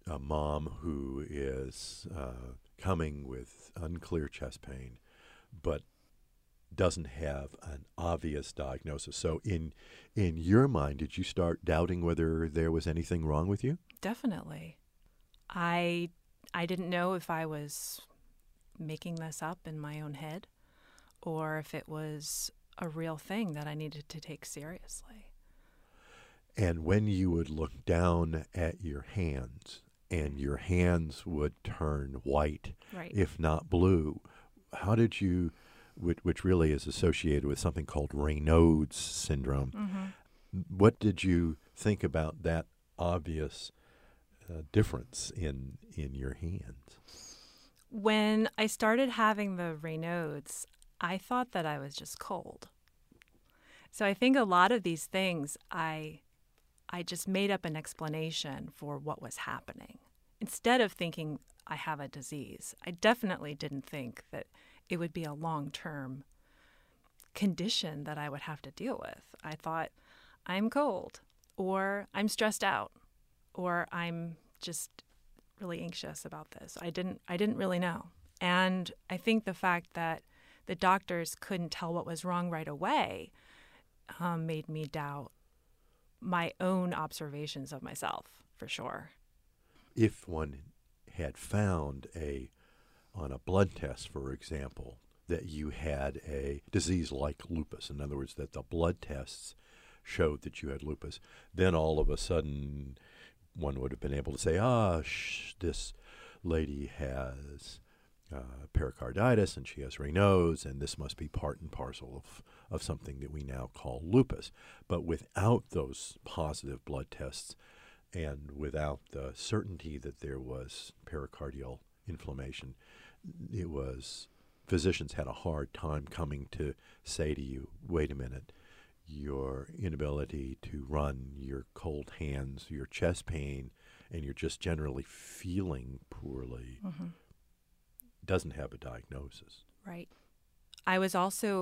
a mom who is coming with unclear chest pain, but doesn't have an obvious diagnosis. So in your mind, did you start doubting whether there was anything wrong with you? Definitely. I didn't know if I was making this up in my own head or if it was a real thing that I needed to take seriously. And when you would look down at your hands and your hands would turn white, Right. if not blue, how did you, which really is associated with something called Raynaud's syndrome, what did you think about that obvious difference in your hands? When I started having the Raynaud's, I thought that I was just cold. So I think a lot of these things, I just made up an explanation for what was happening. Instead of thinking I have a disease, I definitely didn't think that it would be a long-term condition that I would have to deal with. I thought I'm cold, or I'm stressed out, or I'm just really anxious about this. I didn't really know. And I think the fact that the doctors couldn't tell what was wrong right away made me doubt my own observations of myself, for sure. If one had found on a blood test, for example, that you had a disease like lupus, in other words, that the blood tests showed that you had lupus, then all of a sudden one would have been able to say, this lady has pericarditis and she has Raynaud's, and this must be part and parcel of something that we now call lupus. But without those positive blood tests and without the certainty that there was pericardial inflammation, physicians had a hard time coming to say to you, wait a minute, your inability to run, your cold hands, your chest pain, and you're just generally feeling poorly doesn't have a diagnosis. Right. I was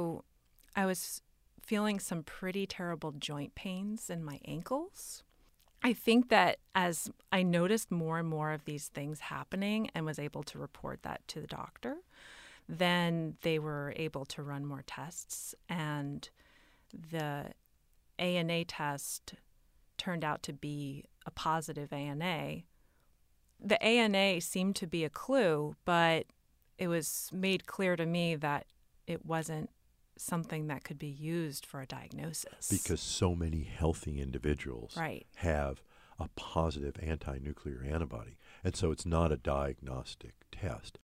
feeling some pretty terrible joint pains in my ankles. I think that as I noticed more and more of these things happening and was able to report that to the doctor, then they were able to run more tests, and the ANA test turned out to be a positive ANA. The ANA seemed to be a clue, but it was made clear to me that it wasn't something that could be used for a diagnosis. Because so many healthy individuals have a positive anti-nuclear antibody. And so it's not a diagnostic test.